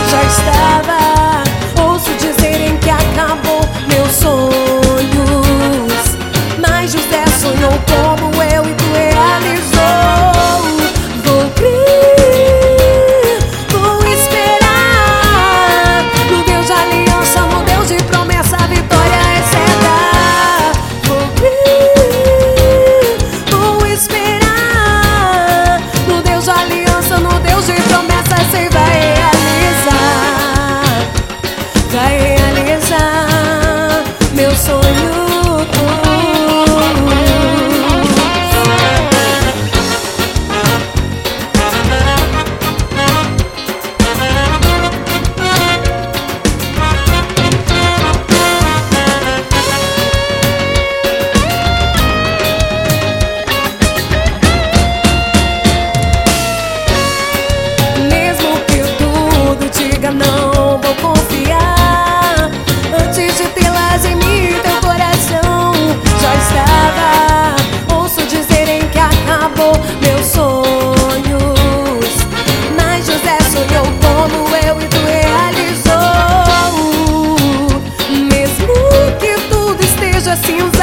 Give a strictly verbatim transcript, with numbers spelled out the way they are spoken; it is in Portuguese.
já estava. Ouço dizerem que acabou meus sonhos, mas José sonhou como eu e tu realizou. Vou crer, vou esperar no Deus de aliança, no Deus de promessa, a vitória é certa. Vou crer, vou esperar no Deus de aliança, no Deus de promessa, você vai realizar, vai realizar meu sonho. Não vou confiar, antes de tê-las em mim, teu coração já estava. Ouço dizerem que acabou meus sonhos, mas José sonhou como eu e tu realizou. Mesmo que tudo esteja cinza,